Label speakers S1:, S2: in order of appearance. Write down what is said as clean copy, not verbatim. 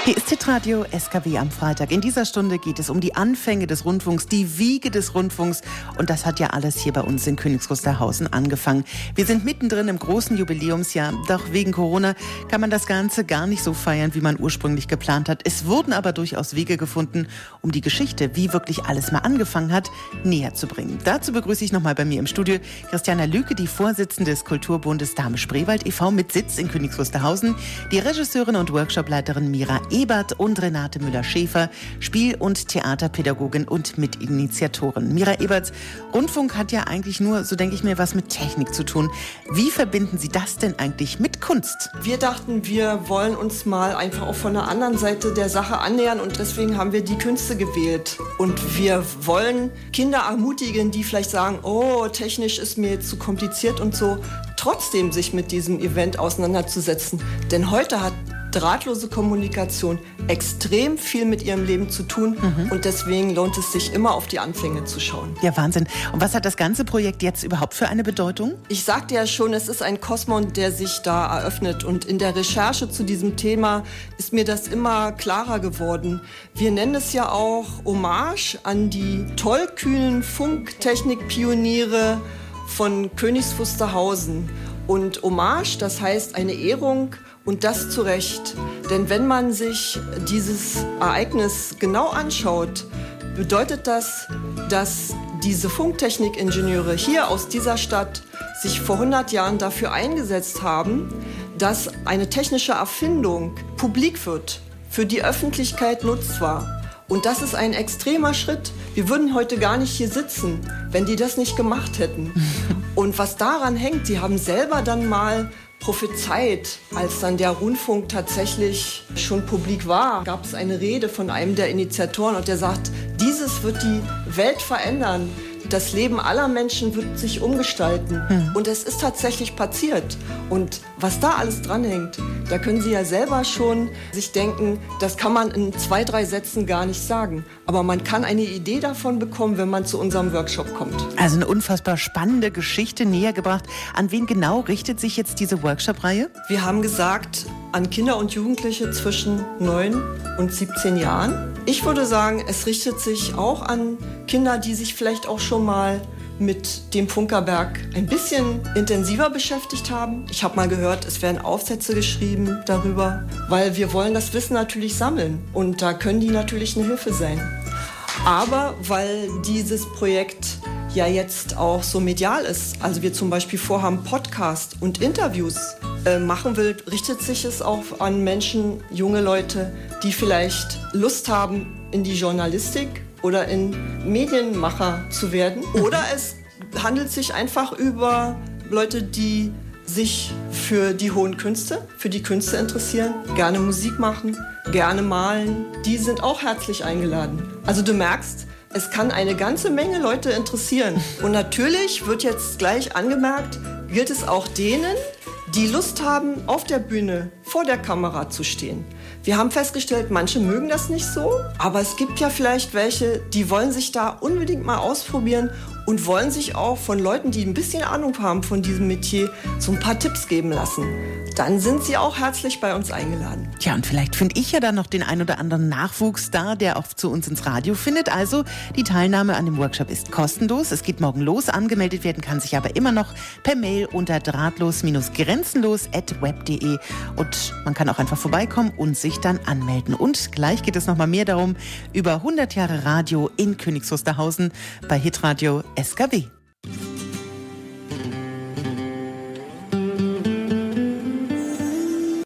S1: Hier ist Hitradio SKW am Freitag. In dieser Stunde geht es um die Anfänge des Rundfunks, die Wiege des Rundfunks. Und das hat ja alles hier bei uns in Königs Wusterhausen angefangen. Wir sind mittendrin im großen Jubiläumsjahr. Doch wegen Corona kann man das Ganze gar nicht so feiern, wie man ursprünglich geplant hat. Es wurden aber durchaus Wege gefunden, um die Geschichte, wie wirklich alles mal angefangen hat, näher zu bringen. Dazu begrüße ich nochmal bei mir im Studio Christiana Lüke, die Vorsitzende des Kulturbundes Dahme-Spreewald e.V. mit Sitz in Königs Wusterhausen, die Regisseurin und Workshopleiterin Mira Ebert und Renate Müller-Schäfer, Spiel- und Theaterpädagogin und Mitinitiatorin. Mira Ebert, Rundfunk hat ja eigentlich nur, so denke ich mir, was mit Technik zu tun. Wie verbinden Sie das denn eigentlich mit Kunst?
S2: Wir dachten, wir wollen uns mal einfach auch von der anderen Seite der Sache annähern und deswegen haben wir die Künste gewählt. Und wir wollen Kinder ermutigen, die vielleicht sagen, oh, technisch ist mir jetzt zu kompliziert und so, trotzdem sich mit diesem Event auseinanderzusetzen. Denn heute hat drahtlose Kommunikation extrem viel mit ihrem Leben zu tun und deswegen lohnt es sich immer auf die Anfänge zu schauen.
S1: Ja, Wahnsinn. Und was hat das ganze Projekt jetzt überhaupt für eine Bedeutung?
S2: Ich sagte ja schon, es ist ein Kosmos, der sich da eröffnet und in der Recherche zu diesem Thema ist mir das immer klarer geworden. Wir nennen es ja auch Hommage an die tollkühnen Funktechnikpioniere von Königs Wusterhausen. Und Hommage, das heißt eine Ehrung und das zu Recht. Denn wenn man sich dieses Ereignis genau anschaut, bedeutet das, dass diese Funktechnikingenieure hier aus dieser Stadt sich vor 100 Jahren dafür eingesetzt haben, dass eine technische Erfindung publik wird, für die Öffentlichkeit nutzbar. Und das ist ein extremer Schritt. Wir würden heute gar nicht hier sitzen, wenn die das nicht gemacht hätten. Und was daran hängt, sie haben selber dann mal prophezeit, als dann der Rundfunk tatsächlich schon publik war, gab es eine Rede von einem der Initiatoren und der sagt, dieses wird die Welt verändern. Das Leben aller Menschen wird sich umgestalten. Und es ist tatsächlich passiert. Und was da alles dranhängt, da können Sie ja selber schon sich denken, das kann man in 2, 3 Sätzen gar nicht sagen. Aber man kann eine Idee davon bekommen, wenn man zu unserem Workshop kommt.
S1: Also eine unfassbar spannende Geschichte näher gebracht. An wen genau richtet sich jetzt diese Workshop-Reihe?
S2: Wir haben gesagt, an Kinder und Jugendliche zwischen 9 und 17 Jahren. Ich würde sagen, es richtet sich auch an Kinder, die sich vielleicht auch schon mal mit dem Funkerberg ein bisschen intensiver beschäftigt haben. Ich habe mal gehört, es werden Aufsätze geschrieben darüber, weil wir wollen das Wissen natürlich sammeln und da können die natürlich eine Hilfe sein. Aber weil dieses Projekt ja jetzt auch so medial ist, also wir zum Beispiel vorhaben, Podcast und Interviews machen will, richtet sich es auch an Menschen, junge Leute, die vielleicht Lust haben, in die Journalistik oder in Medienmacher zu werden. Oder es handelt sich einfach über Leute, die sich für die hohen Künste, für die Künste interessieren, gerne Musik machen, gerne malen. Die sind auch herzlich eingeladen. Also du merkst, es kann eine ganze Menge Leute interessieren. Und natürlich wird jetzt gleich angemerkt, gilt es auch denen, die Lust haben, auf der Bühne vor der Kamera zu stehen. Wir haben festgestellt, manche mögen das nicht so, aber es gibt ja vielleicht welche, die wollen sich da unbedingt mal ausprobieren und wollen sich auch von Leuten, die ein bisschen Ahnung haben von diesem Metier, so ein paar Tipps geben lassen. Dann sind sie auch herzlich bei uns eingeladen.
S1: Tja, und vielleicht finde ich ja dann noch den ein oder anderen Nachwuchs da, der auch zu uns ins Radio findet. Also, die Teilnahme an dem Workshop ist kostenlos. Es geht morgen los. Angemeldet werden kann sich aber immer noch per Mail unter drahtlos-grenzenlos@web.de. Und man kann auch einfach vorbeikommen und sich dann anmelden. Und gleich geht es nochmal mehr darum, über 100 Jahre Radio in Königs Wusterhausen bei Hitradio SKW.